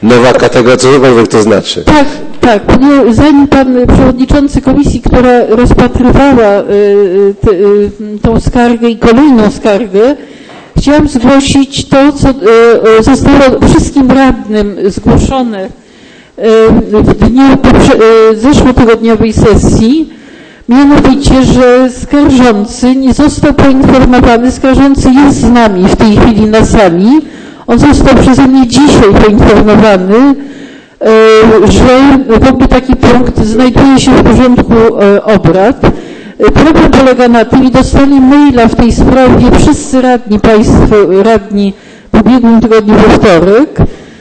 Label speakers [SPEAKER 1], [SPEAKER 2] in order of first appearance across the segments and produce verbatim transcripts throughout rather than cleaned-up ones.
[SPEAKER 1] Nowa kategoria, cokolwiek to znaczy.
[SPEAKER 2] Tak, tak. Zanim pan przewodniczący komisji, która rozpatrywała tę tą skargę i kolejną skargę, chciałam zgłosić to, co zostało wszystkim radnym zgłoszone w dniu zeszłotygodniowej sesji, mianowicie, że skarżący nie został poinformowany, skarżący jest z nami w tej chwili na sali, on został przeze mnie dzisiaj poinformowany, że w ogóle taki punkt znajduje się w porządku obrad. Problem polega na tym i dostali maila w tej sprawie wszyscy radni, państwo radni w ubiegłym tygodniu we wtorek,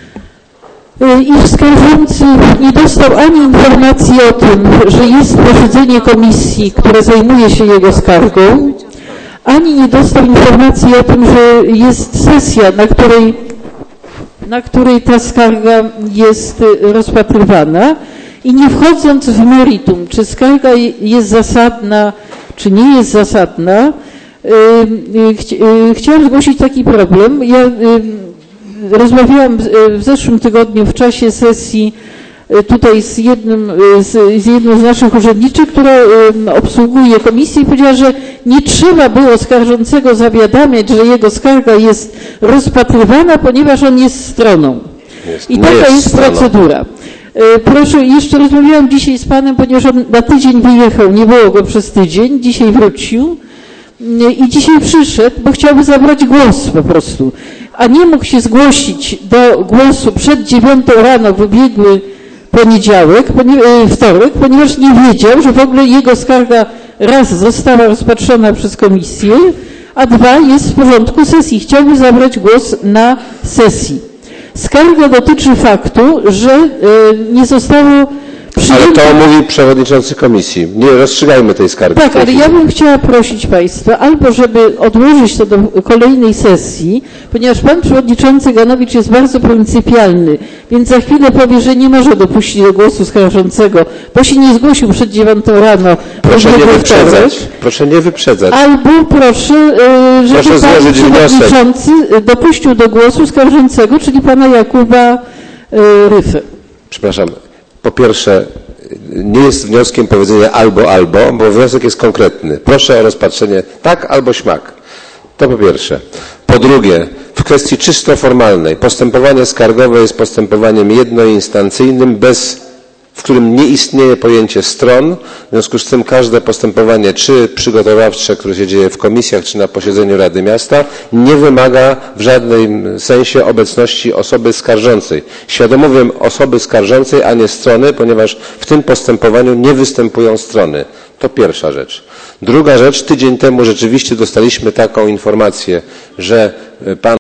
[SPEAKER 2] i skarżący nie dostał ani informacji o tym, że jest posiedzenie komisji, które zajmuje się jego skargą, ani nie dostał informacji o tym, że jest sesja, na której, na której ta skarga jest rozpatrywana. I nie wchodząc w meritum, czy skarga jest zasadna, czy nie jest zasadna, chciałam zgłosić taki problem. Ja rozmawiałam w zeszłym tygodniu w czasie sesji tutaj z jednym z, z jedną z naszych urzędniczek, która obsługuje komisję i powiedziała, że nie trzeba było skarżącego zawiadamiać, że jego skarga jest rozpatrywana, ponieważ on jest stroną.
[SPEAKER 1] Jest,
[SPEAKER 2] I taka jest, jest procedura. Proszę, jeszcze rozmawiałam dzisiaj z panem, ponieważ on na tydzień wyjechał, nie było go przez tydzień, dzisiaj wrócił i dzisiaj przyszedł, bo chciałby zabrać głos po prostu, a nie mógł się zgłosić do głosu przed dziewiątą rano w ubiegły poniedziałek, wtorek, ponieważ nie wiedział, że w ogóle jego skarga raz została rozpatrzona przez komisję, a dwa jest w porządku sesji. Chciałby zabrać głos na sesji. Skarga dotyczy faktu, że nie zostało przyjęte...
[SPEAKER 1] Ale to mówi przewodniczący komisji. Nie rozstrzygajmy tej skargi.
[SPEAKER 2] Tak, ale ja bym chciała prosić państwa, albo żeby odłożyć to do kolejnej sesji, ponieważ pan przewodniczący Ganowicz jest bardzo pryncypialny, więc za chwilę powie, że nie może dopuścić do głosu skarżącego, bo się nie zgłosił przed dziewiątą rano.
[SPEAKER 1] Proszę nie wyprzedzać. Proszę nie wyprzedzać.
[SPEAKER 2] Albo proszę, żeby
[SPEAKER 1] proszę
[SPEAKER 2] pan przewodniczący dopuścił do głosu skarżącego, czyli pana Jakuba Ryfę.
[SPEAKER 1] Przepraszam. Po pierwsze, nie jest wnioskiem powiedzenia albo, albo, bo wniosek jest konkretny. Proszę o rozpatrzenie tak albo śmak. To po pierwsze. Po drugie, w kwestii czysto formalnej, postępowanie skargowe jest postępowaniem jednoinstancyjnym, bez, w którym nie istnieje pojęcie stron. W związku z tym każde postępowanie, czy przygotowawcze, które się dzieje w komisjach, czy na posiedzeniu Rady Miasta, nie wymaga w żadnym sensie obecności osoby skarżącej. Świadomie mówię osoby skarżącej, a nie strony, ponieważ w tym postępowaniu nie występują strony. To pierwsza rzecz. Druga rzecz, tydzień temu rzeczywiście dostaliśmy taką informację, że pan